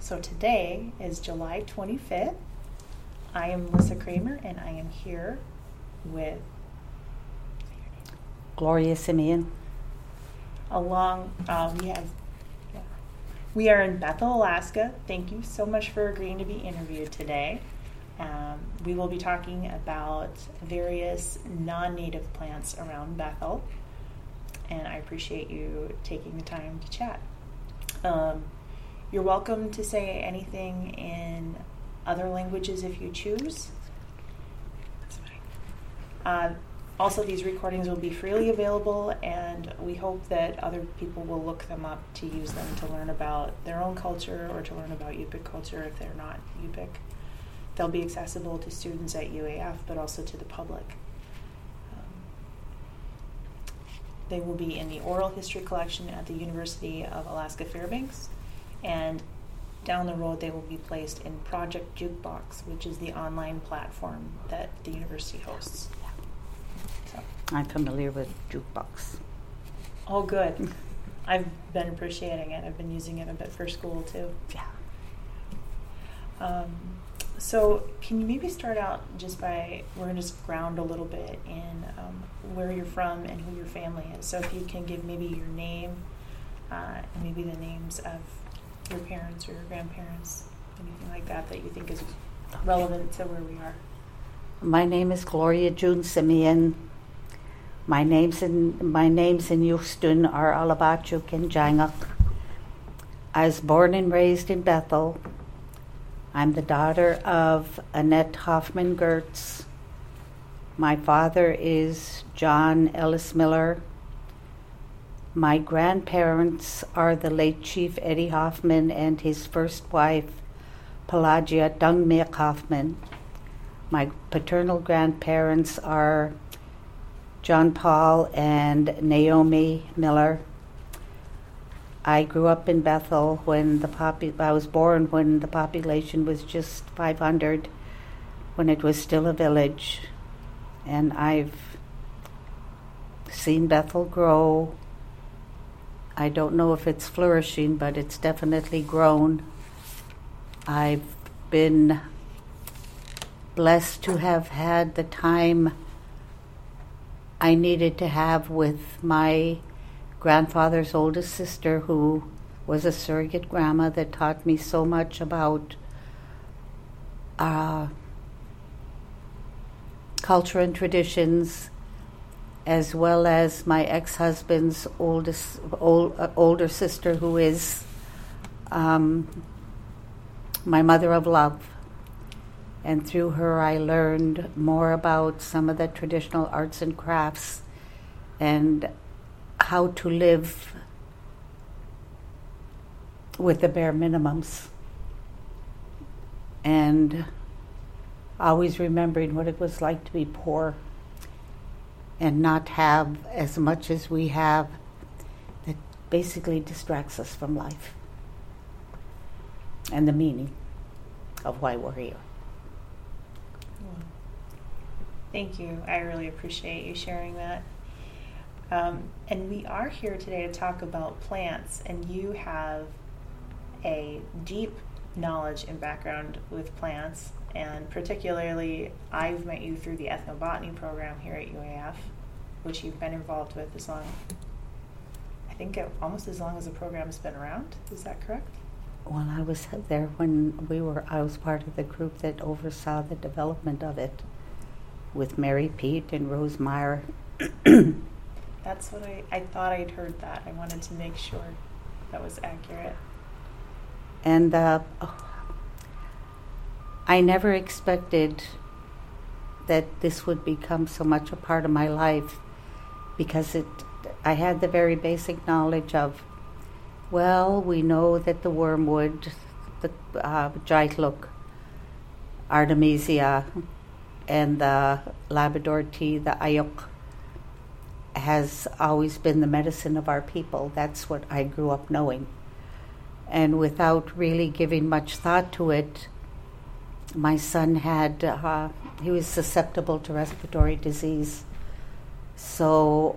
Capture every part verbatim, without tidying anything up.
So today is July twenty-fifth. I am Melissa Kramer, and I am here with Gloria Simeon. Along, uh, we have, yeah. we are in Bethel, Alaska. Thank you so much for agreeing to be interviewed today. Um, we will be talking about various non-native plants around Bethel, and I appreciate you taking the time to chat. Um, you're welcome to say anything in other languages if you choose. That's fine. Uh, also, these recordings will be freely available, and we hope that other people will look them up to use them to learn about their own culture or to learn about Yupik culture if they're not Yupik. They'll be accessible to students at U A F, but also to the public. Um, they will be in the oral history collection at the University of Alaska Fairbanks, and down the road they will be placed in Project Jukebox, which is the online platform that the university hosts. So. I'm familiar with Jukebox. Oh, good. I've been appreciating it. I've been using it a bit for school, too. Yeah. Um, so can you maybe start out just by, we're going to just ground a little bit in um, where you're from and who your family is. So if you can give maybe your name uh, and maybe the names of your parents or your grandparents, anything like that that you think is relevant to where we are. My name is Gloria June Simeon. My names in my names in Houston are Alabachuk and Jangak. I was born and raised in Bethel. I'm the daughter of Annette Hoffman Gertz. My father is John Ellis Miller. My grandparents are the late Chief Eddie Hoffman and his first wife, Pelagia Dungmeek Hoffman. My paternal grandparents are John Paul and Naomi Miller. I grew up in Bethel when the popu- I was born when the population was just five hundred, when it was still a village. And I've seen Bethel grow. I don't know if it's flourishing, but it's definitely grown. I've been blessed to have had the time I needed to have with my grandfather's oldest sister, who was a surrogate grandma that taught me so much about uh, culture and traditions, as well as my ex-husband's oldest old, uh, older sister, who is um, my mother of love. And through her I learned more about some of the traditional arts and crafts and how to live with the bare minimums. And always remembering what it was like to be poor and not have as much as we have that basically distracts us from life and the meaning of why we're here. Thank you. I really appreciate you sharing that. Um, and we are here today to talk about plants, and you have a deep knowledge and background with plants, and particularly I've met you through the ethnobotany program here at U A F, which you've been involved with as long, I think it, almost as long as the program's been around. Is that correct? Well, I was there when we were, I was part of the group that oversaw the development of it with Mary Pete and Rose Meyer. That's what I, I thought I'd heard that. I wanted to make sure that was accurate. And uh, I never expected that this would become so much a part of my life, because it, I had the very basic knowledge of, well, we know that the wormwood, the uh, Jaitluk, Artemisia, and the Labrador tea, the ayuk, has always been the medicine of our people. That's what I grew up knowing. And without really giving much thought to it, my son had, uh, he was susceptible to respiratory disease. So,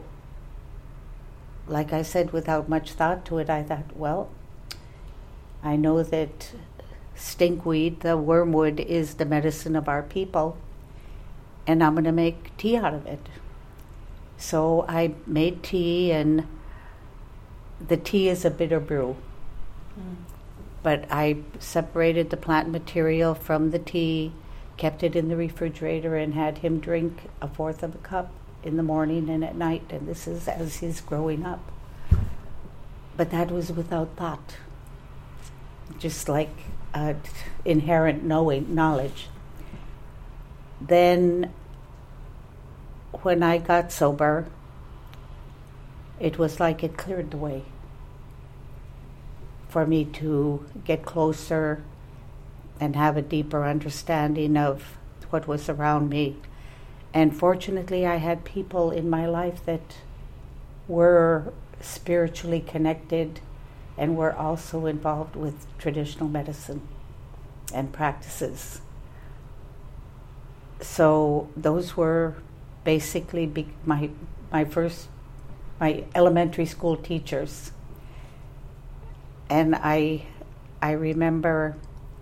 like I said, without much thought to it, I thought, well, I know that stinkweed, the wormwood, is the medicine of our people, and I'm going to make tea out of it. So I made tea, and the tea is a bitter brew. Mm. But I separated the plant material from the tea, kept it in the refrigerator, and had him drink a fourth of a cup in the morning and at night, and this is as he's growing up. But that was without thought, just like uh, inherent knowing knowledge. Then when I got sober, it was like it cleared the way for me to get closer and have a deeper understanding of what was around me. And fortunately, I had people in my life that were spiritually connected and were also involved with traditional medicine and practices. So those were basically be- my my first, my elementary school teachers. And I I remember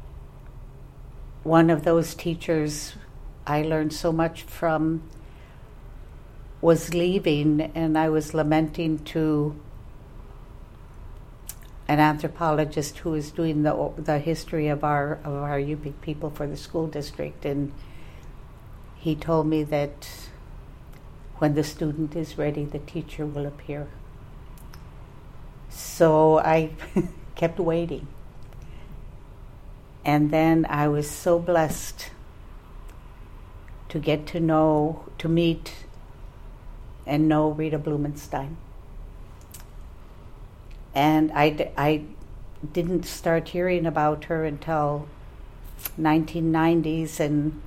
one of those teachers I learned so much from was leaving, and I was lamenting to an anthropologist who was doing the the history of our of our Yupik people for the school district, and he told me that when the student is ready, the teacher will appear. So I kept waiting. And then I was so blessed to get to know, to meet and know Rita Blumenstein. And I, d- I didn't start hearing about her until nineteen nineties, and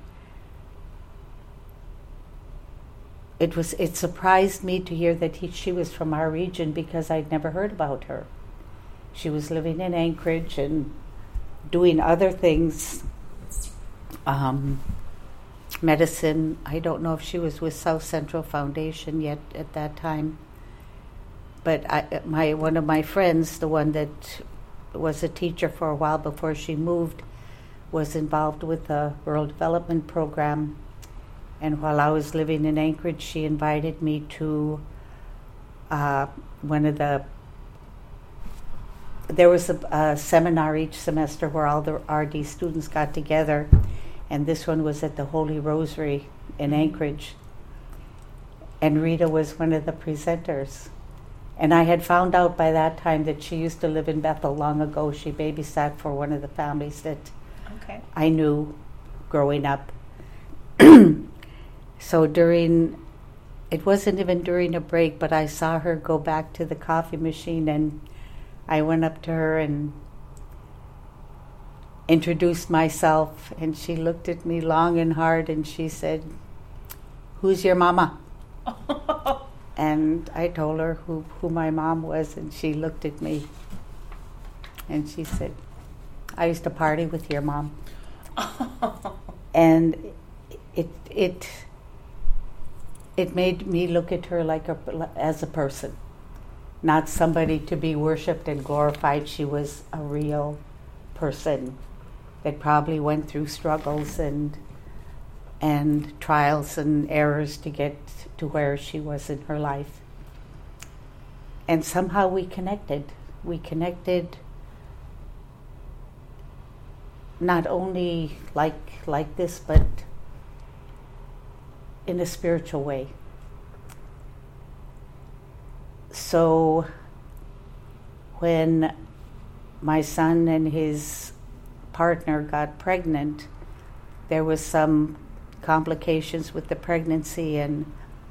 it was it surprised me to hear that he, she was from our region, because I'd never heard about her. She was living in Anchorage and doing other things, um, medicine. I don't know if she was with South Central Foundation yet at that time. But I, my one of my friends, the one that was a teacher for a while before she moved, was involved with the Rural Development Program. And while I was living in Anchorage, she invited me to uh, one of the, there was a, a seminar each semester where all the R D students got together, and this one was at the Holy Rosary in Anchorage. And Rita was one of the presenters. And I had found out by that time that she used to live in Bethel long ago. She babysat for one of the families that okay. I knew growing up. So during, it wasn't even during a break, but I saw her go back to the coffee machine, and I went up to her and introduced myself, and she looked at me long and hard, and she said, "Who's your mama?" And I told her who, who my mom was, and she looked at me, and she said, "I used to party with your mom." And it it it made me look at her like a, as a person, not somebody to be worshipped and glorified. She was a real person that probably went through struggles and and trials and errors to get to where she was in her life. And somehow we connected. We connected not only like like this, but in a spiritual way. So when my son and his partner got pregnant, there was some complications with the pregnancy, and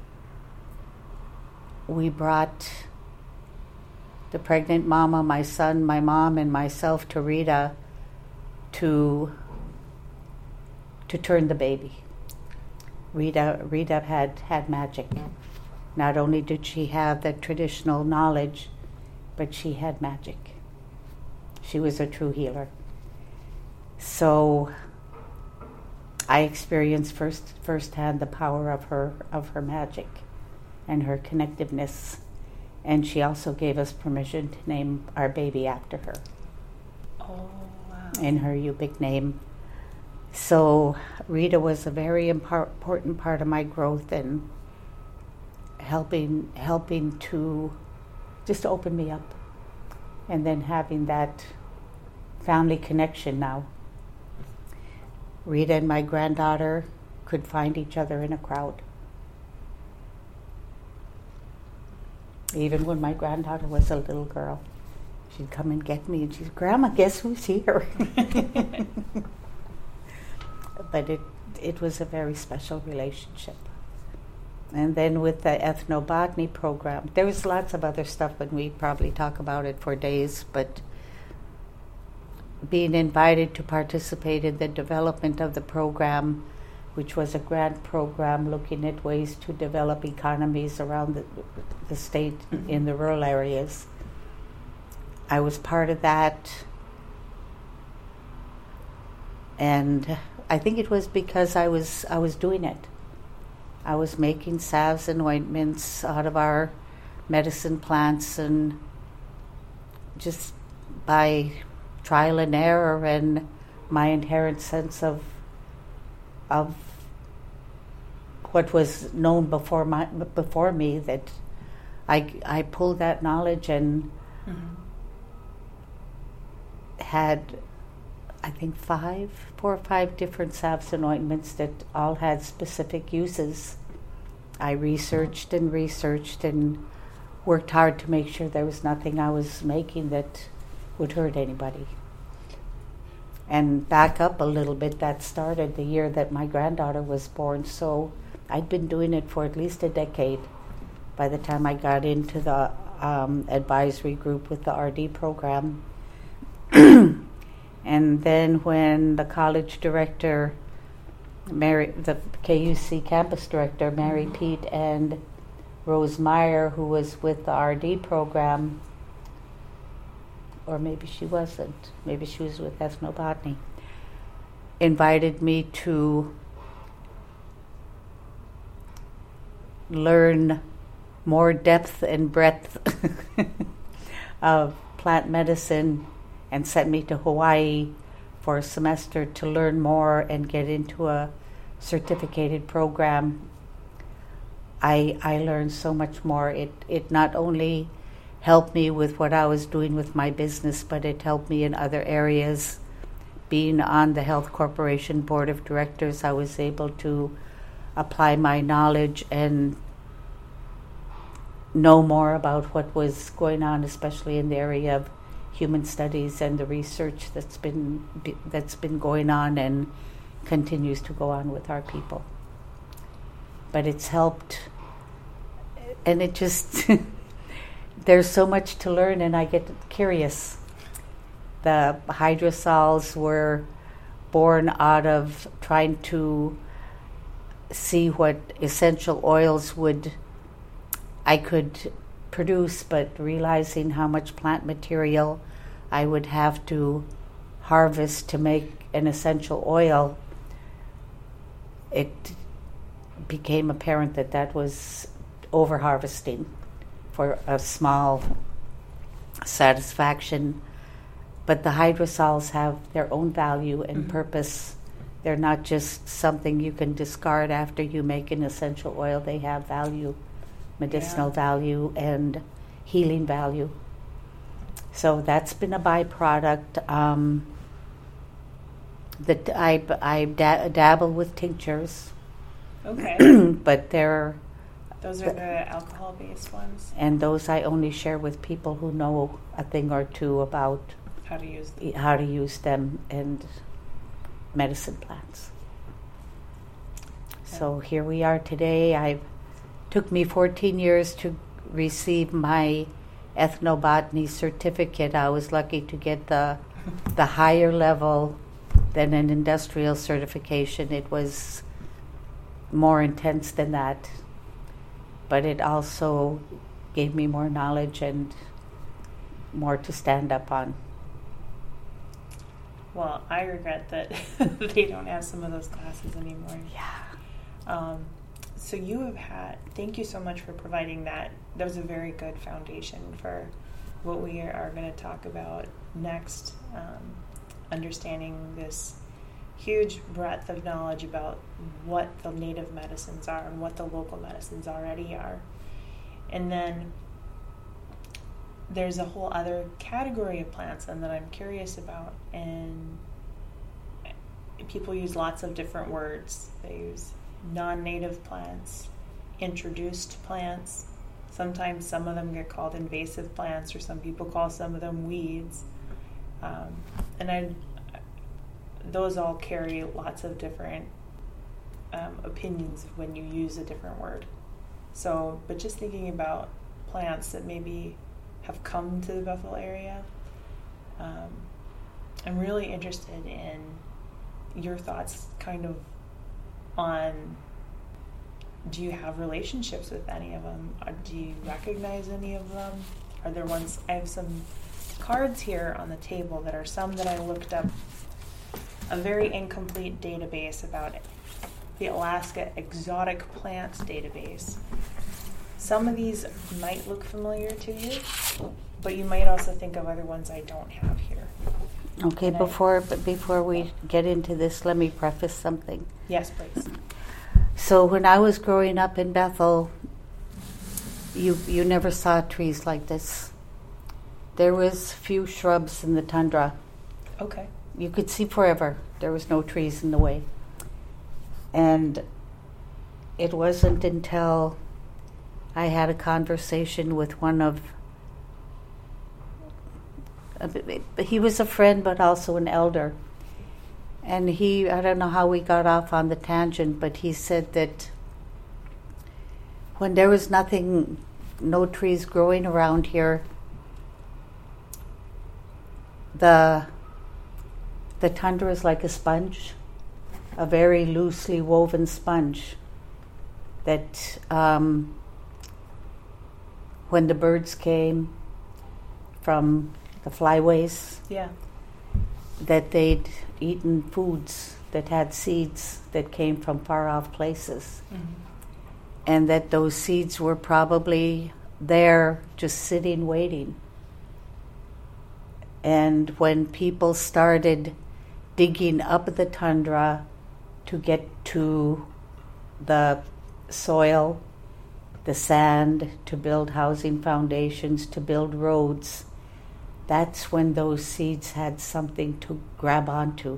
we brought the pregnant mama, my son, my mom, and myself to Rita to to turn the baby. Rita Rita had had magic. Not only did she have the traditional knowledge, but she had magic. She was a true healer. So I experienced first firsthand the power of her of her magic and her connectiveness. And she also gave us permission to name our baby after her. Oh, wow. in her Yupik name. So Rita was a very impar- important part of my growth and helping helping to just open me up, and then having that family connection now. Rita and my granddaughter could find each other in a crowd. Even when my granddaughter was a little girl, she'd come and get me and she'd, Grandma, guess who's here? But it it was a very special relationship. And then with the ethnobotany program, there was lots of other stuff, and we probably talk about it for days, but being invited to participate in the development of the program, which was a grant program looking at ways to develop economies around the, the state in the rural areas. I was part of that, and I think it was because I was I was doing it. I was making salves and ointments out of our medicine plants, and just by trial and error and my inherent sense of of what was known before my before me, that I I pulled that knowledge and mm-hmm. had, I think, five, four or five different salves and ointments that all had specific uses. I researched and researched and worked hard to make sure there was nothing I was making that would hurt anybody. And back up a little bit, that started the year that my granddaughter was born, so I'd been doing it for at least a decade by the time I got into the um, advisory group with the R D program. And then when the college director, Mary, the K U C campus director, Mary Pete, and Rose Meyer, who was with the R D program, or maybe she wasn't, maybe she was with ethnobotany, invited me to learn more depth and breadth of plant medicine, and sent me to Hawaii for a semester to learn more and get into a certificated program. I I learned so much more. It it not only helped me with what I was doing with my business, but it helped me in other areas. Being on the Health Corporation Board of Directors, I was able to apply my knowledge and know more about what was going on, especially in the area of human studies and the research that's been that's been going on and continues to go on with our people. But it's helped, and it just there's so much to learn, and I get curious. The hydrosols were born out of trying to see what essential oils would I could produce, but realizing how much plant material I would have to harvest to make an essential oil, it became apparent that that was over-harvesting for a small satisfaction. But the hydrosols have their own value and mm-hmm. purpose. They're not just something you can discard after you make an essential oil. They have value, medicinal yeah. value, and healing value. So that's been a byproduct. Um, that I, I da- dabble with tinctures. Okay. But they're... Those are the alcohol-based ones? And those I only share with people who know a thing or two about how to use them, how to use them and medicine plants. Okay. So here we are today. I took me fourteen years to receive my ethnobotany certificate. I was lucky to get the the higher level than an industrial certification. It was more intense than that, but it also gave me more knowledge and more to stand up on. Well, I regret that they don't have some of those classes anymore. Yeah. Um, so you have had, thank you so much for providing that. That was a very good foundation for what we are, are going to talk about next. Um, understanding this huge breadth of knowledge about what the native medicines are and what the local medicines already are. And then there's a whole other category of plants then that I'm curious about, and people use lots of different words. They use non-native plants, introduced plants. Sometimes some of them get called invasive plants, or some people call some of them weeds. Um, and I, those all carry lots of different um, opinions when you use a different word. So, but just thinking about plants that maybe have come to the Bethel area, um, I'm really interested in your thoughts kind of on, do you have relationships with any of them? Or do you recognize any of them? Are there ones? I have some cards here on the table that are some that I looked up, a very incomplete database about it, the Alaska Exotic Plants Database. Some of these might look familiar to you, but you might also think of other ones I don't have here. Okay, And before but before we get into this, let me preface something. Yes, please. So when I was growing up in Bethel, you you never saw trees like this. There was few shrubs in the tundra. Okay. You could see forever. There was no trees in the way. And it wasn't until I had a conversation with one of, uh, he was a friend but also an elder. And he, I don't know how we got off on the tangent, but he said that when there was nothing, no trees growing around here, the the tundra is like a sponge, a very loosely woven sponge that um, when the birds came from the flyways, Yeah. that they'd eaten foods that had seeds that came from far off places, Mm-hmm. and that those seeds were probably there just sitting waiting. And when people started digging up the tundra to get to the soil, the sand, to build housing foundations, to build roads, that's when those seeds had something to grab onto.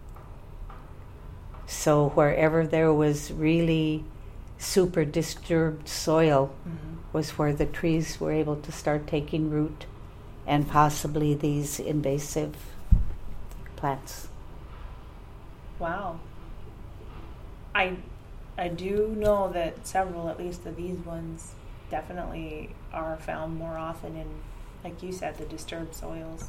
So wherever there was really super disturbed soil Mm-hmm. was where the trees were able to start taking root, and possibly these invasive plants. Wow. I I do know that several, at least of these ones, definitely are found more often in, like you said, the disturbed soils.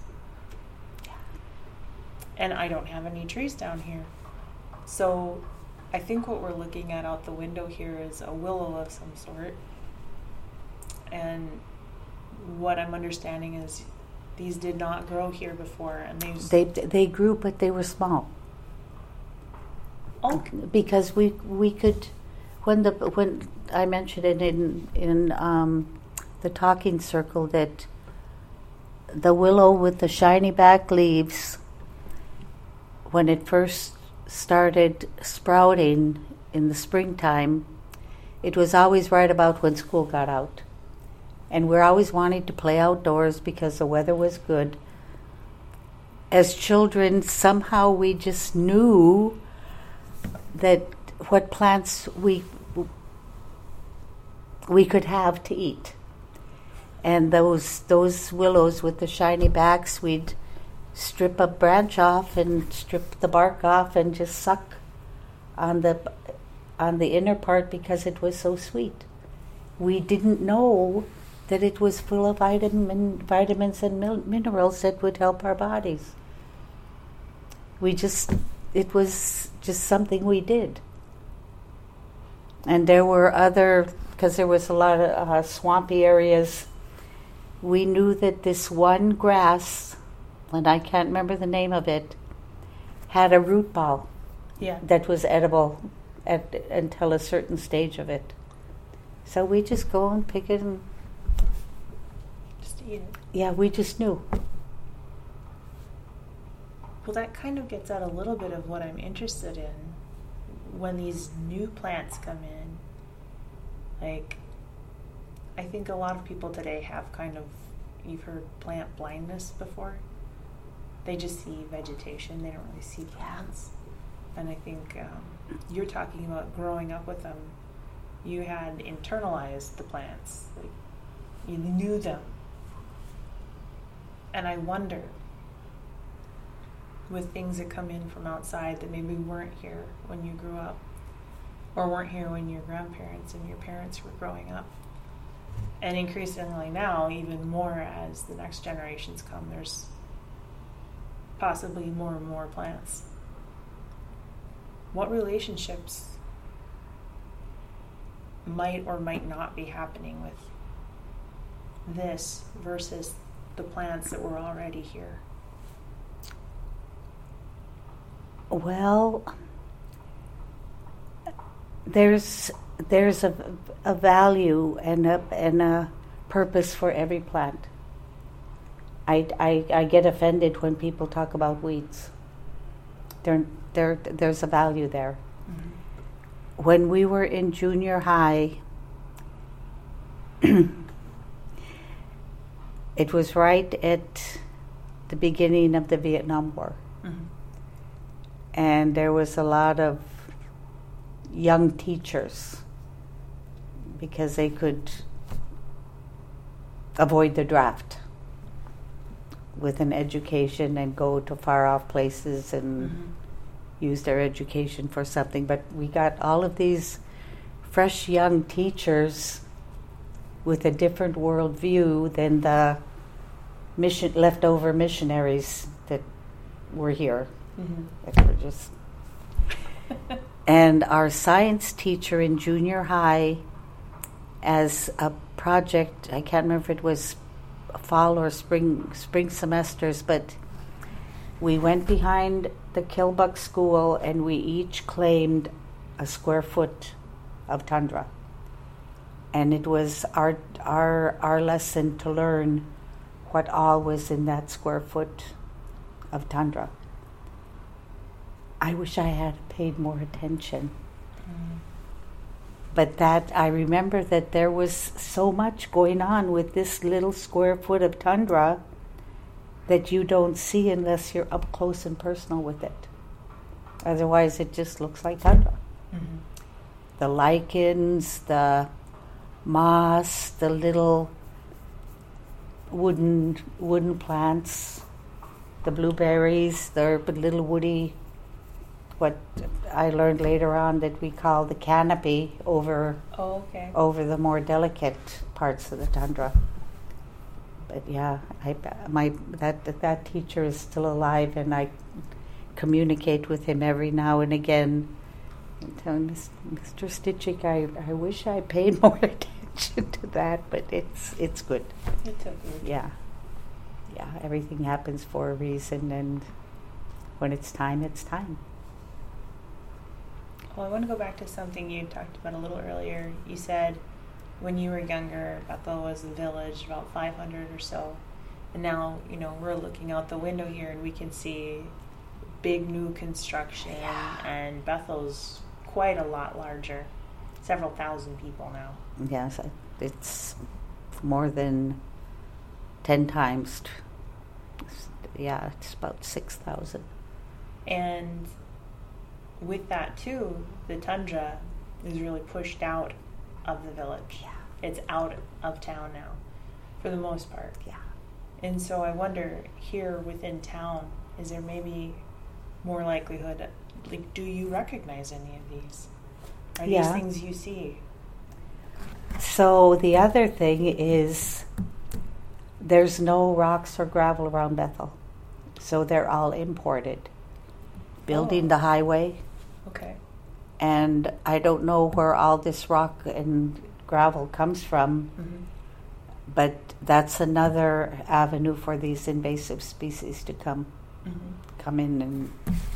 And I don't have any trees down here. So I think what we're looking at out the window here is a willow of some sort. And what I'm understanding is these did not grow here before, and They they grew, but they were small. Oh, Because we we could, when the when I mentioned it in in um, the talking circle, that the willow with the shiny back leaves, when it first started sprouting in the springtime, it was always right about when school got out. And we're always wanting to play outdoors because the weather was good. As children, somehow we just knew that what plants we we could have to eat. And those those willows with the shiny backs, we'd strip a branch off and strip the bark off and just suck on the on the inner part because it was so sweet. We didn't know that it was full of vitamin, vitamins and mil- minerals that would help our bodies. We just, it was just something we did. And there were other, because there was a lot of uh, swampy areas, we knew that this one grass, and I can't remember the name of it, had a root ball yeah. that was edible at, until a certain stage of it. So we just go and pick it and Just eat it. yeah, we just knew. Well, that kind of gets at a little bit of what I'm interested in when these new plants come in. Like, I think a lot of people today have kind of, you've heard plant blindness before. They just see vegetation, they don't really see plants. And I think um, you're talking about growing up with them. You had internalized the plants, like you knew them. And I wonder, with things that come in from outside that maybe weren't here when you grew up, or weren't here when your grandparents and your parents were growing up, and increasingly now, even more as the next generations come, there's possibly more and more plants. What relationships might or might not be happening with this versus the plants that were already here? Well, there's there's a, a value and a and a purpose for every plant. I, I, I get offended when people talk about weeds. There, there, there's a value there. Mm-hmm. When we were in junior high, it was right at the beginning of the Vietnam War. Mm-hmm. And there was a lot of young teachers because they could avoid the draft with an education and go to far off places and mm-hmm. use their education for something. But we got all of these fresh young teachers with a different worldview than the mission leftover missionaries that were here. Mm-hmm. That were just and our science teacher in junior high, as a project, I can't remember if it was fall or spring spring semesters, but we went behind the Kilbuck School and we each claimed a square foot of tundra. And it was our our our lesson to learn what all was in that square foot of tundra. I wish I had paid more attention. Mm. But that, I remember that there was so much going on with this little square foot of tundra that you don't see unless you're up close and personal with it. Otherwise, it just looks like tundra. Mm-hmm. The lichens, the moss, the little wooden wooden plants, the blueberries, the little woody, what I learned later on that we call the canopy over oh, okay. over the more delicate parts of the tundra. But yeah, I, my that that teacher is still alive, and I communicate with him every now and again. And tell Mister Stitchick, I, I wish I paid more attention to that, but it's it's good. It's okay. Yeah, yeah. Everything happens for a reason, and when it's time, it's time. Well, I want to go back to something you talked about a little earlier. You said when you were younger, Bethel was a village, about five hundred or so. And now, you know, we're looking out the window here and we can see big new construction, yeah. And Bethel's quite a lot larger, several thousand people now. Yes, it's more than ten times. Yeah, it's about six thousand. And with that too, the tundra is really pushed out of the village. Yeah. It's out of town now, for the most part. Yeah. And so I wonder, here within town, is there maybe more likelihood, like, do you recognize any of these? Are yeah. these things you see? So the other thing is there's no rocks or gravel around Bethel. So they're all imported. Building oh. the highway. Okay. And I don't know where all this rock and gravel comes from, mm-hmm. but that's another avenue for these invasive species to come mm-hmm. come in. And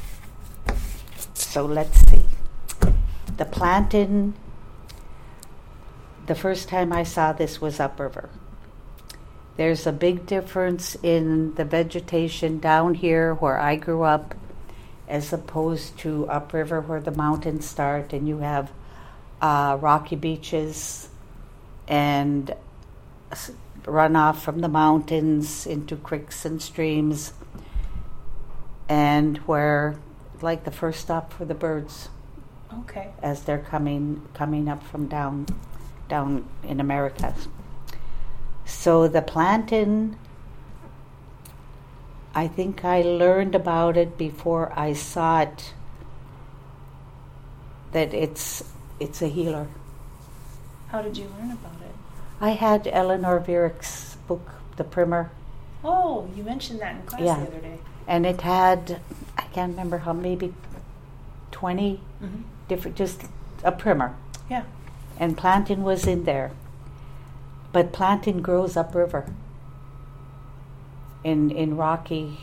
so let's see. The plantain, the first time I saw this was upriver. There's a big difference in the vegetation down here where I grew up as opposed to upriver where the mountains start and you have uh, rocky beaches and runoff from the mountains into creeks and streams, and where, like, the first stop for the birds. Okay. As they're coming coming up from down down in America. So the plantain, I think I learned about it before I saw it, that it's it's a healer. How did you learn about it? I had Eleanor Virick's book, The Primer. Oh, you mentioned that in class Yeah. the other day. And it had, I can't remember how, maybe twenty Mm-hmm. different, just a primer. Yeah. And plantain was in there. But plantain grows upriver in in rocky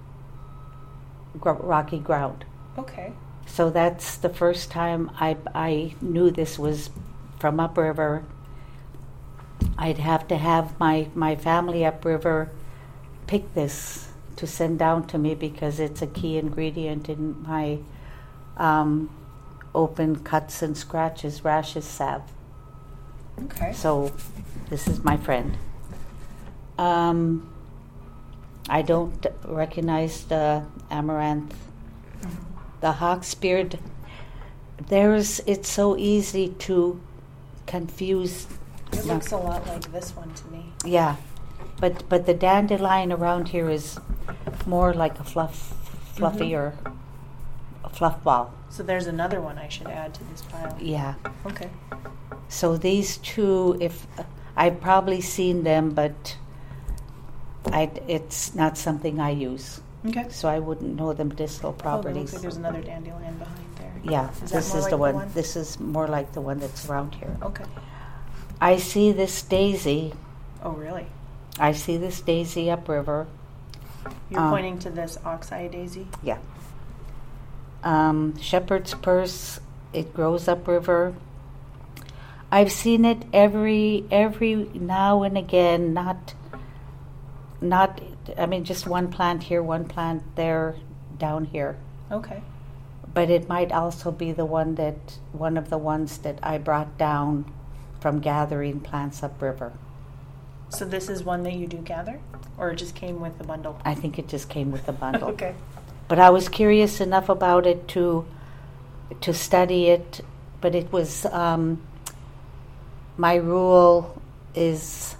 gro- rocky ground. Okay. So that's the first time I I knew this was from upriver. I'd have to have my, my family upriver pick this to send down to me because it's a key ingredient in my um, open cuts and scratches, rashes salve. Okay. So this is my friend. Um, I don't recognize the amaranth. The hawksbeard, there's, it's so easy to confuse. It looks a lot like this one to me. Yeah, but but the dandelion around here is more like a fluff, fluffier, a fluff ball. So there's another one I should add to this pile. Yeah. Okay. So these two, if I've probably seen them, but I it's not something I use. Okay. So I wouldn't know the medicinal Oh, it properties. looks like there's another dandelion behind there. Yeah, Is that this more is like the the one. one? This is more like the one that's around here. Okay. I see this daisy. Oh, really? I see this daisy upriver. You're Um, pointing to this oxeye daisy? Yeah. Um, shepherd's purse. It grows upriver. I've seen it every every now and again. Not. Not. I mean, just one plant here, one plant there, down here. Okay. But it might also be the one that one of the ones that I brought down from gathering plants upriver. So this is one that you do gather? Or it just came with the bundle? I think it just came with the bundle. Okay. But I was curious enough about it to to study it. But it was um, my rule is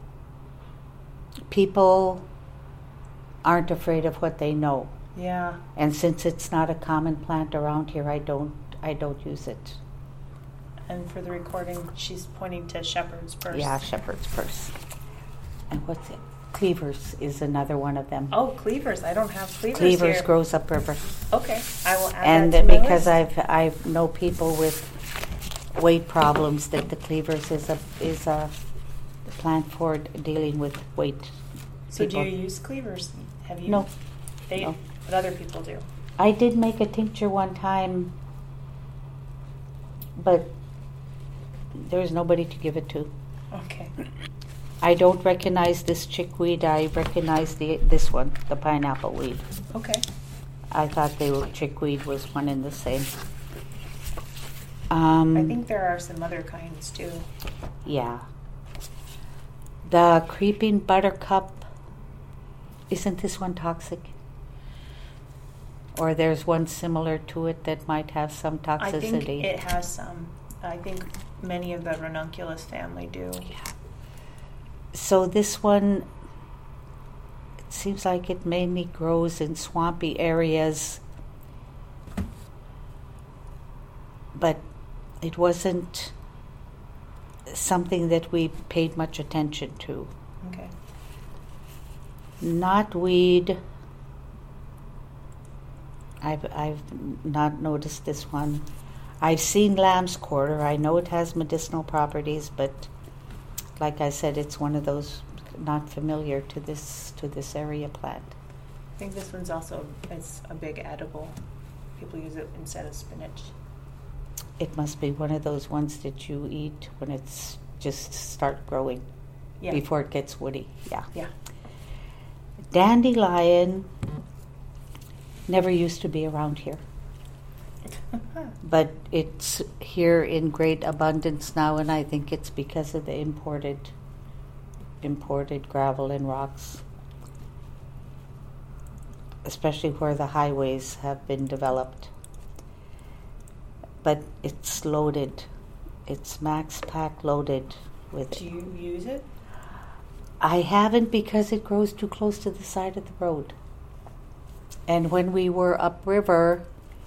people aren't afraid of what they know. Yeah. And since it's not a common plant around here, I don't I don't use it. And for the recording, she's pointing to shepherd's purse. Yeah, shepherd's purse. And what's it? Cleavers is another one of them. Oh, cleavers. I don't have cleavers Cleavers here. grows upriver. Okay. I will add And that to my because list. I've I know people with weight problems, that the cleavers is a is a plant for dealing with weight. So people. do you use cleavers? Have you? No. They, No. But other people do. I did make a tincture one time, but there's nobody to give it to. Okay. I don't recognize this chickweed. I recognize the this one, the pineapple weed. Okay. I thought they were chickweed was one and the same. Um, I think there are some other kinds too. Yeah. The creeping buttercup. Isn't this one toxic? Or there's one similar to it that might have some toxicity. I think it has some. I think many of the ranunculus family do. Yeah. So this one, it seems like it mainly grows in swampy areas, but it wasn't something that we paid much attention to. Okay. Knotweed, I've I've not noticed this one. I've seen lamb's quarter. I know it has medicinal properties, but like I said, it's one of those not familiar to this to this area plant. I think this one's also it's a big edible. People use it instead of spinach. It must be one of those ones that you eat when it's just start growing. Yeah. before it gets woody. Yeah. Yeah. Dandelion never used to be around here, but it's here in great abundance now, and I think it's because of the imported imported gravel and rocks, especially where the highways have been developed. But it's loaded. It's max pack loaded with Do it. you use it? I haven't, because it grows too close to the side of the road. And when we were upriver,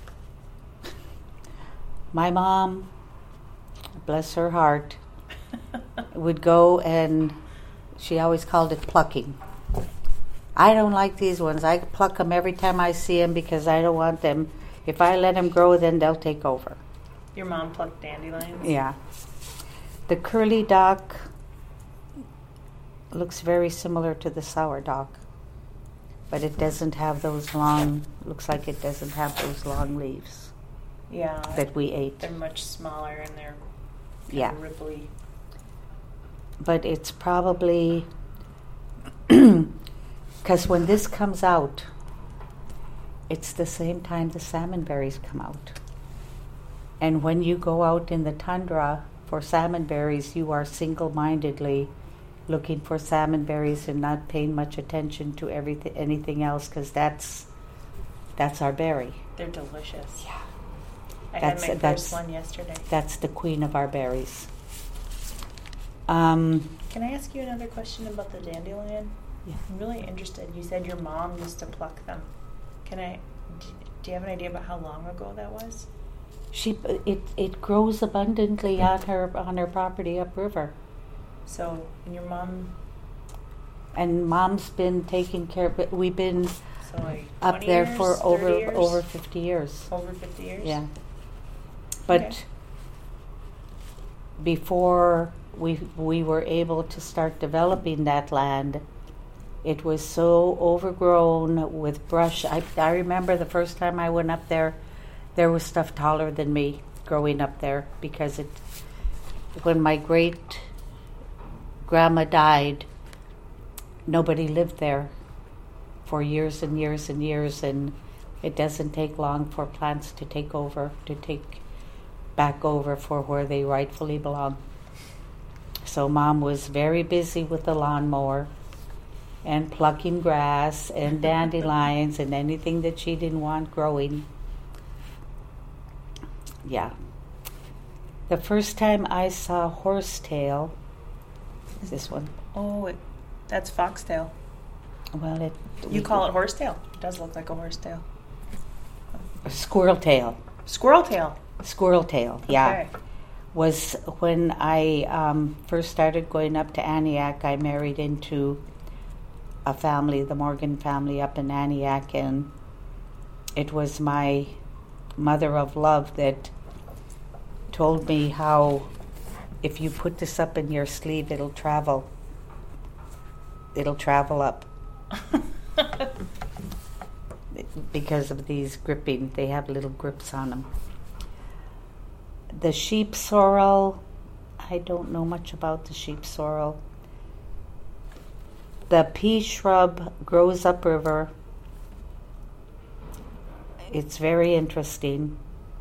my mom, bless her heart, would go and she always called it plucking. I don't like these ones. I pluck them every time I see them because I don't want them. If I let them grow, then they'll take over. Your mom plucked dandelions? Yeah. The curly dock looks very similar to the sour dock, but it doesn't have those long, looks like it doesn't have those long leaves Yeah. that we ate. They're much smaller and they're kind Yeah. of ripply. But it's probably, because when this comes out, it's the same time the salmon berries come out. And when you go out in the tundra for salmon berries, you are single-mindedly looking for salmon berries and not paying much attention to everything, anything else, because that's that's our berry. They're delicious. Yeah, I That's- had my that's- first one yesterday. that's the queen of our berries. Um, Can I ask you another question about the dandelion? Yeah. I'm really interested. You said your mom used to pluck them. Can I? Do, do you have an idea about how long ago that was? she it it grows abundantly on her on her property upriver. So, and your mom, And Mom's been taking care of it. We've been so like up twenty there years, for thirty over years? over fifty years. over fifty years. Yeah. But Okay. before we we were able to start developing that land, it was so overgrown with brush. I I remember the first time I went up there, there was stuff taller than me growing up there, because it when my great grandma died, nobody lived there for years and years and years, and it doesn't take long for plants to take over, to take back over for where they rightfully belong. So Mom was very busy with the lawnmower and plucking grass and dandelions and anything that she didn't want growing. Yeah. The first time I saw horsetail, this one. Oh, it, that's foxtail. Well, it. You call it horsetail. It does look like a horsetail. Squirrel tail. Squirrel tail. Squirrel tail, yeah. Okay. Was when I um, first started going up to Aniak. I married into a family, the Morgan family up in Aniak, and it was my mother of love that told me how if you put this up in your sleeve, it'll travel. It'll travel up. Because of these gripping, they have little grips on them. The sheep sorrel, I don't know much about the sheep sorrel. The pea shrub grows upriver. It's very interesting.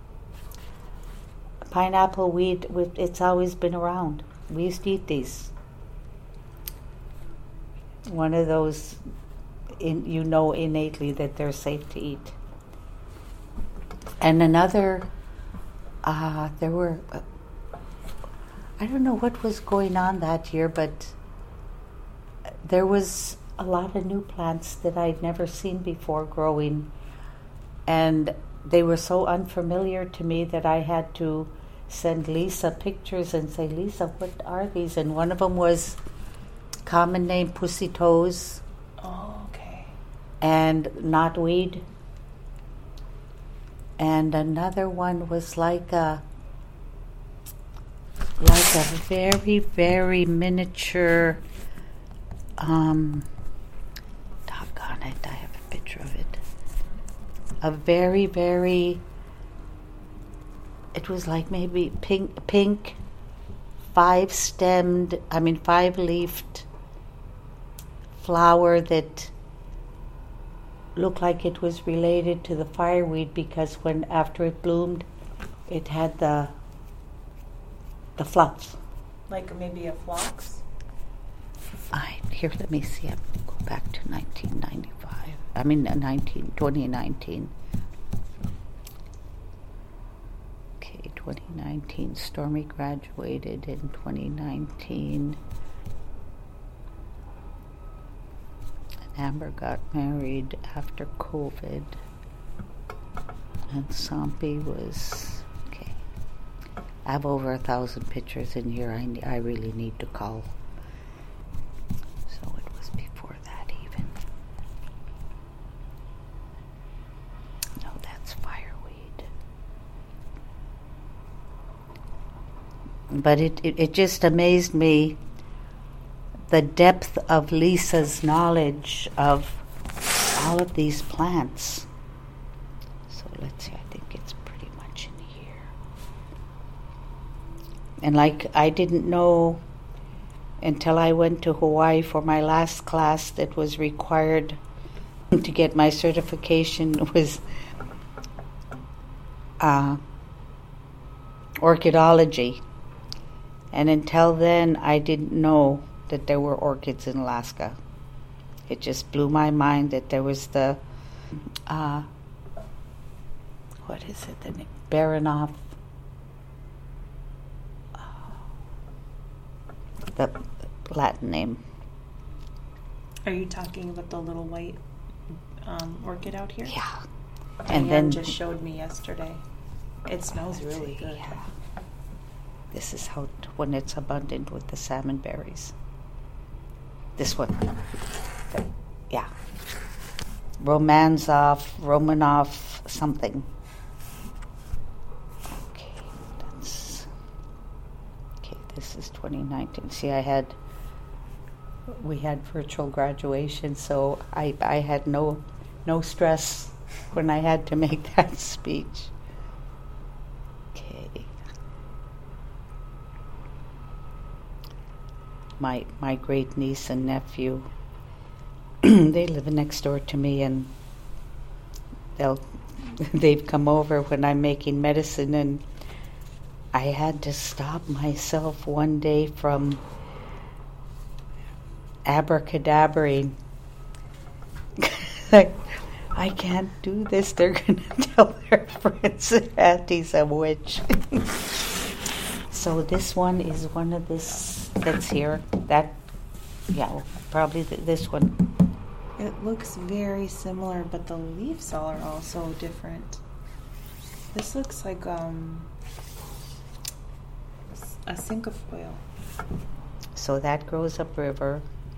Pineapple weed, it's always been around. We used to eat these. One of those, in, you know innately that they're safe to eat. And another, uh, there were, uh, I don't know what was going on that year, but there was a lot of new plants that I'd never seen before growing. And they were so unfamiliar to me that I had to send Lisa pictures and say, Lisa, what are these? And one of them was common name pussy toes. Oh, okay. And knotweed. And another one was like a like a very, very miniature um doggone it, I have a picture of it. A very, very, it was like maybe pink pink five-stemmed, I mean five-leafed flower that looked like it was related to the fireweed because when after it bloomed, it had the the fluff. Like maybe a phlox? I, here, let me see. I go back to nineteen ninety-five. I mean, uh, nineteen, twenty nineteen. Okay, twenty nineteen. Stormy graduated in twenty nineteen. And Amber got married after COVID. And Sampi was, okay. I have over a thousand pictures in here. I, I really need to call. So it was before that even. No, that's fireweed. But it, it, it just amazed me the depth of Lisa's knowledge of all of these plants. So let's see, I think it's pretty much in here. And like, I didn't know until I went to Hawaii for my last class that was required to get my certification was uh, orchidology. And until then, I didn't know that there were orchids in Alaska. It just blew my mind that there was the, uh, what is it, the name? Baranoff, uh, the Latin name. Are you talking about the little white um, orchid out here? Yeah. And then just showed me yesterday. It smells really good. Yeah. This is how t- when it's abundant with the salmon berries. This one. The, yeah. Romanzoff, Romanoff, something. Okay, that's... Okay, this is twenty nineteen. See, I had... We had virtual graduation, so I, I had no no stress when I had to make that speech. Okay. My my great niece and nephew, they live next door to me, and they'll they've come over when I'm making medicine, and I had to stop myself one day from abracadabraing. Like, I can't do this. They're going to tell their friends that Auntie's a witch. So this one is one of this that's here. That, yeah, probably th- this one. It looks very similar, but the leaves all are also different. This looks like um, a cinquefoil. So that grows upriver.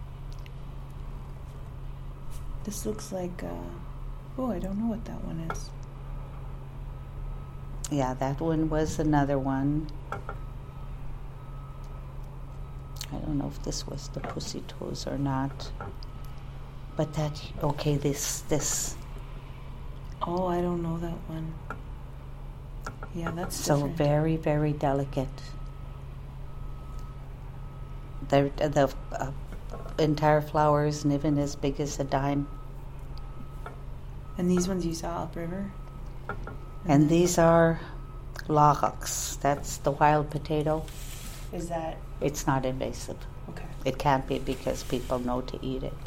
This looks like, uh, oh, I don't know what that one is. Yeah, that one was another one. I don't know if this was the pussy toes or not. But that, okay, this, this. Oh, I don't know that one. Yeah, that's so different. very, very delicate. The, the uh, entire flower isn't even as big as a dime. And these ones you saw upriver? And, and these are lahox. That's the wild potato. Is that? It's not invasive. Okay. It can't be because people know to eat it.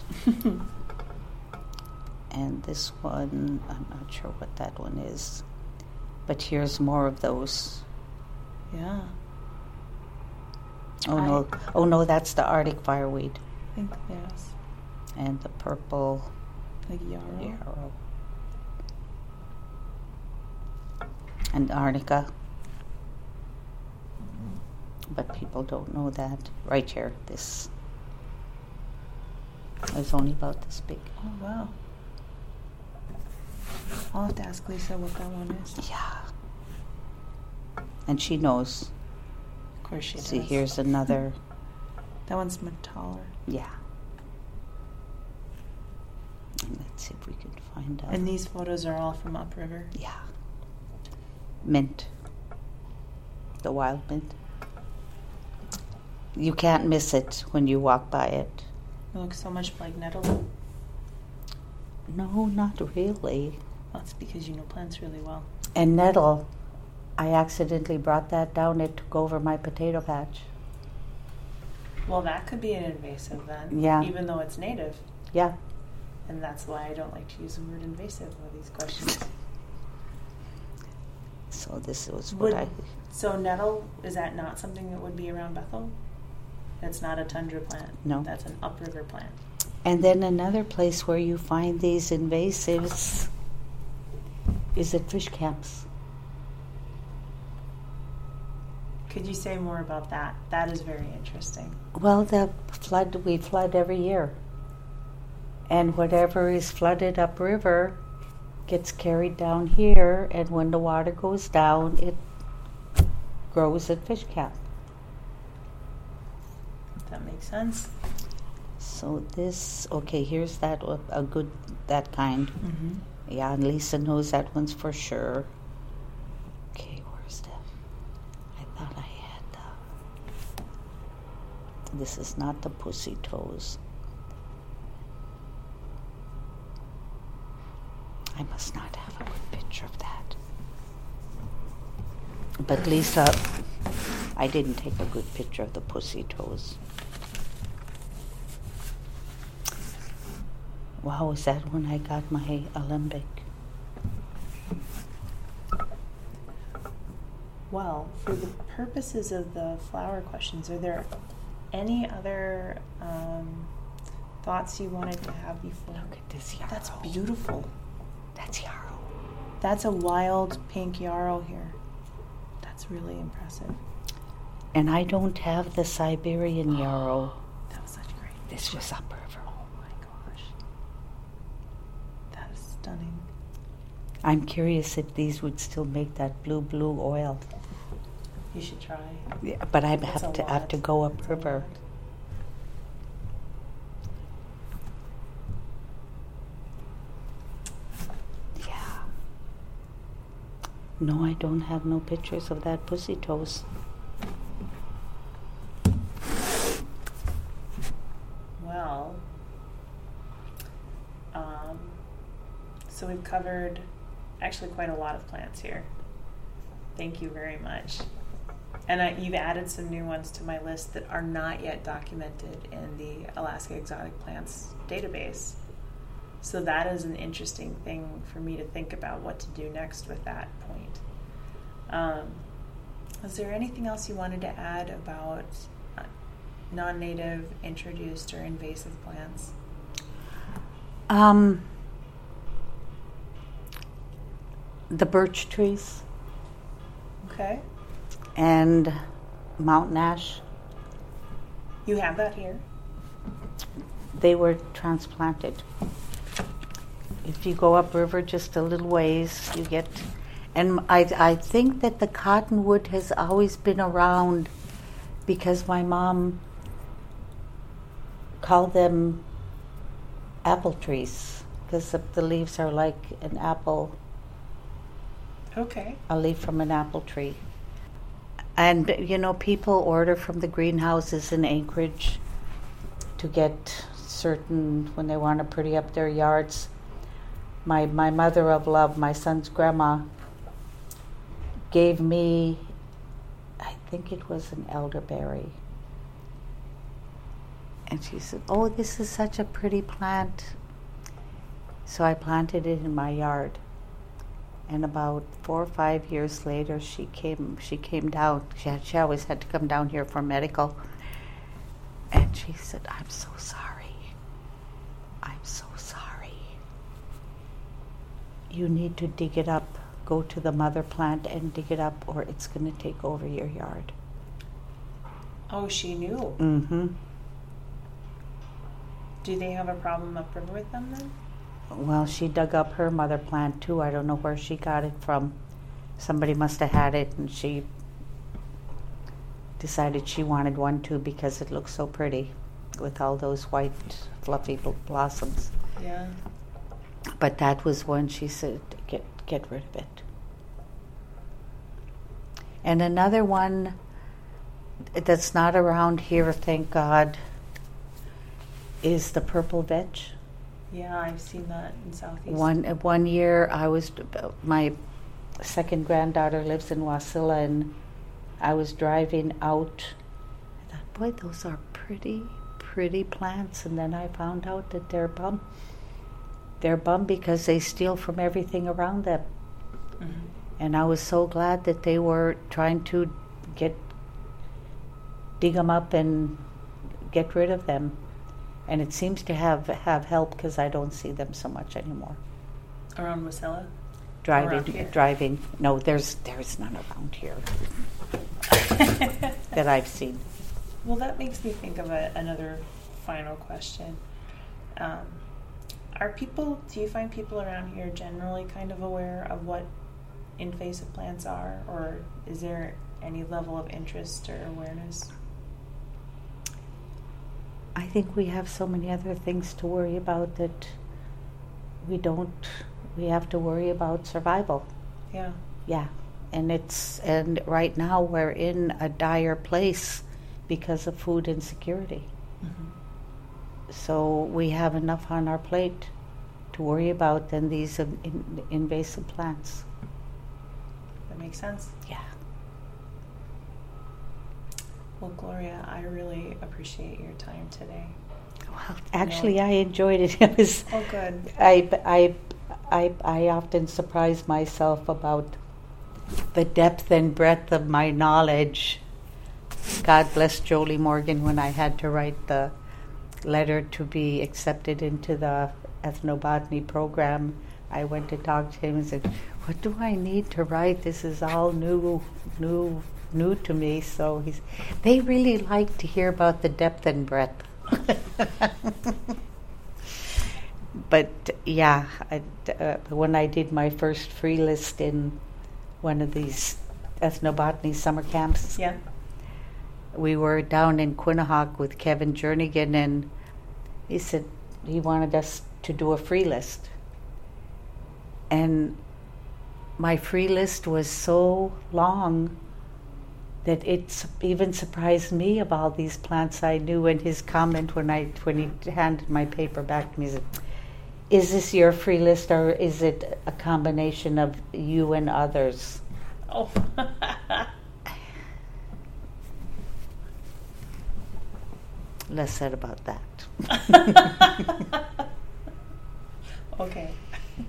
And this one, I'm not sure what that one is. But here's more of those. Yeah. Oh I no! Oh no! That's the Arctic fireweed. I think yes. And the purple like yarrow. yarrow. And arnica. But people don't know that. Right here, this is only about this big. Oh wow! I'll have to ask Lisa what that one is. Yeah. And she knows. Of course she does. See, here's another. That one's much taller. Yeah. And let's see if we can find out. And these photos are all from upriver? Yeah. Mint. The wild mint. You can't miss it when you walk by it. It looks so much like nettle. No, not really. That's because you know plants really well. And nettle, I accidentally brought that down. It took over my potato patch. Well, that could be an invasive then. Yeah. Even though it's native. Yeah. And that's why I don't like to use the word invasive with these questions. So this was Would, what I... So nettle, is that not something that would be around Bethel? It's not a tundra plant. No. That's an upriver plant. And then another place where you find these invasives is at fish camps. Could you say more about that? That is very interesting. Well, the flood, we flood every year. And whatever is flooded upriver gets carried down here, and when the water goes down, it grows at fish camp. That makes sense. So this, okay, here's that, uh, a good, that kind. Mm-hmm. Yeah, and Lisa knows that one's for sure. Okay, where's that? I thought I had uh, this is not the pussy toes. I must not have a good picture of that. But Lisa, I didn't take a good picture of the pussy toes. Wow, is that when I got my Olympic? Well, for the purposes of the flower questions, are there any other um, thoughts you wanted to have before? Look at this yarrow. That's beautiful. That's yarrow. That's a wild pink yarrow here. That's really impressive. And I don't have the Siberian yarrow. That was such great. This was upriver. Oh my gosh. That is stunning. I'm curious if these would still make that blue, blue oil. You should try. Yeah, but I That's have a to lot. have to go That's a upriver. lot. Yeah. No, I don't have no pictures of that pussy toes. Well, um, so we've covered actually quite a lot of plants here. Thank you very much. And I, you've added some new ones to my list that are not yet documented in the Alaska Exotic Plants database. So that is an interesting thing for me to think about what to do next with that point. Um, is there anything else you wanted to add about uh, non-native, introduced, or invasive plants? Um, the birch trees Okay. and mountain ash, You have that here? they were transplanted. If you go upriver just a little ways, you get, and I, I think that the cottonwood has always been around because my mom called them apple trees because the, the leaves are like an apple, Okay. a leaf from an apple tree. And, you know, people order from the greenhouses in Anchorage to get certain, when they want to pretty up their yards. My, my mother of love, my son's grandma, gave me, I think it was an elderberry. And she said, oh, this is such a pretty plant. So I planted it in my yard. And about four or five years later, she came. She came down. She had, she always had to come down here for medical. And she said, "I'm so sorry. I'm so sorry. You need to dig it up. Go to the mother plant and dig it up, or it's going to take over your yard." Oh, she knew. Mm-hmm. Do they have a problem upriver with them then? Well, she dug up her mother plant too. I don't know where she got it from. Somebody must have had it, and she decided she wanted one too because it looks so pretty with all those white fluffy bl- blossoms. Yeah. But that was when she said, get get rid of it. And another one that's not around here, thank God, is the purple vetch. Yeah, I've seen that in Southeast. One one year, I was my second granddaughter lives in Wasilla, and I was driving out. I thought, boy, those are pretty, pretty plants. And then I found out that they're bum. They're bum because they steal from everything around them. Mm-hmm. And I was so glad that they were trying to get dig them up and get rid of them. And it seems to have, have helped because I don't see them so much anymore. Around Wasilla? Driving, driving. No, there's there's none around here that I've seen. Well, that makes me think of a, another final question. Um, are people, do you find people around here generally kind of aware of what invasive plants are, or is there any level of interest or awareness? I think we have so many other things to worry about that we don't, we have to worry about survival. Yeah. Yeah. And it's, and right now we're in a dire place because of food insecurity. Mm-hmm. So we have enough on our plate to worry about than these in, in, invasive plants. That makes sense. Yeah. Well, Gloria, I really appreciate your time today. Well, actually, no. I enjoyed it. It was. Oh, good. I, I, I, I often surprise myself about the depth and breadth of my knowledge. God bless Jolie Morgan when I had to write the letter to be accepted into the ethnobotany program. I went to talk to him and said, "What do I need to write? This is all new, new." new to me." So he's, they really like to hear about the depth and breadth. But yeah, I, uh, when I did my first free list in one of these ethnobotany summer camps, yeah, we were down in Quinnahock with Kevin Jernigan, and he said he wanted us to do a free list. And my free list was so long that it even surprised me of all these plants I knew. And his comment when I when he handed my paper back to me, he said, "Is this your free list, or is it a combination of you and others?" Oh. Less said about that. Okay.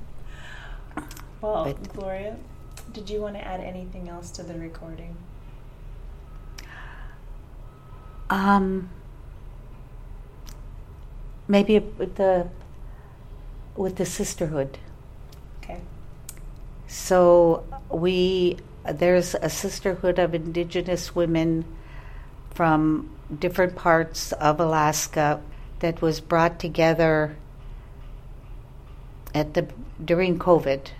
Well, But, Gloria, did you want to add anything else to the recording? Um, maybe with the with the sisterhood. Okay. So we there's a sisterhood of Indigenous women from different parts of Alaska that was brought together at the during COVID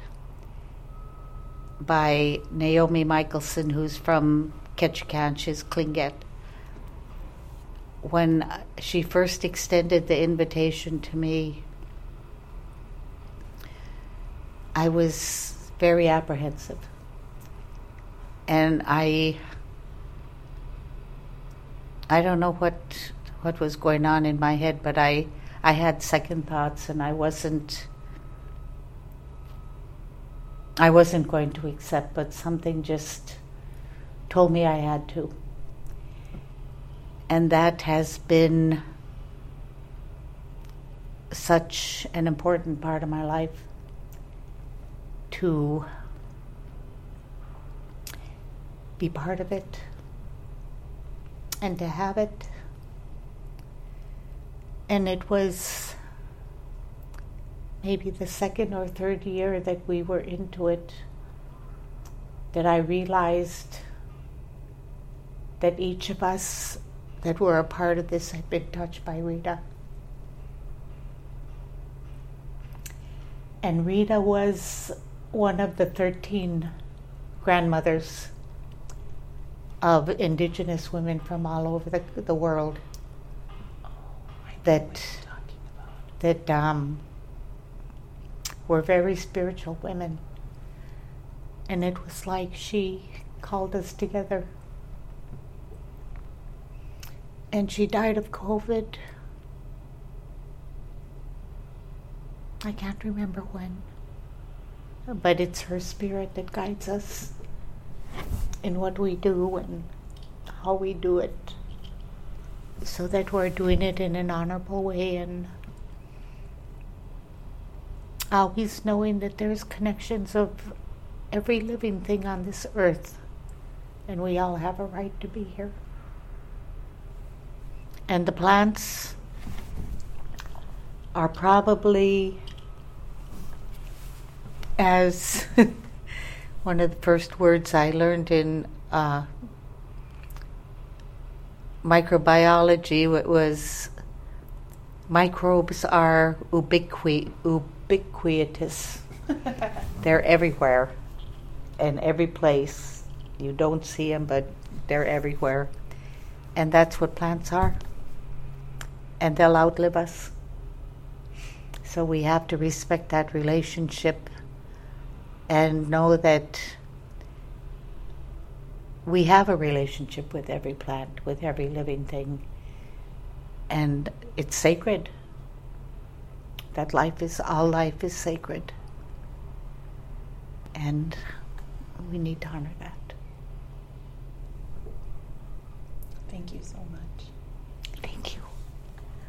by Naomi Michelson, who's from Ketchikan, she's Tlingit. When she first extended the invitation to me, I was very apprehensive. And I I don't know what what was going on in my head, but I I had second thoughts, and I wasn't I wasn't going to accept, but something just told me I had to. And that has been such an important part of my life, to be part of it and to have it. And it was maybe the second or third year that we were into it that I realized that each of us that were a part of this had been touched by Rita. And Rita was one of the thirteen grandmothers of Indigenous women from all over the, the world Oh, I know that what you're talking about. that um, were very spiritual women. And it was like she called us together. and she died of COVID. I can't remember when, but it's her spirit that guides us in what we do and how we do it, so that we're doing it in an honorable way and always knowing that there's connections of every living thing on this earth, and we all have a right to be here. And the plants are probably, as one of the first words I learned in uh, microbiology, it was microbes are ubiqui- ubiquitous. They're everywhere and every place. You don't see them, but they're everywhere. And that's what plants are. And they'll outlive us. So we have to respect that relationship and know that we have a relationship with every plant, with every living thing. And it's sacred. That life is, all life is sacred. And we need to honor that. Thank you so much.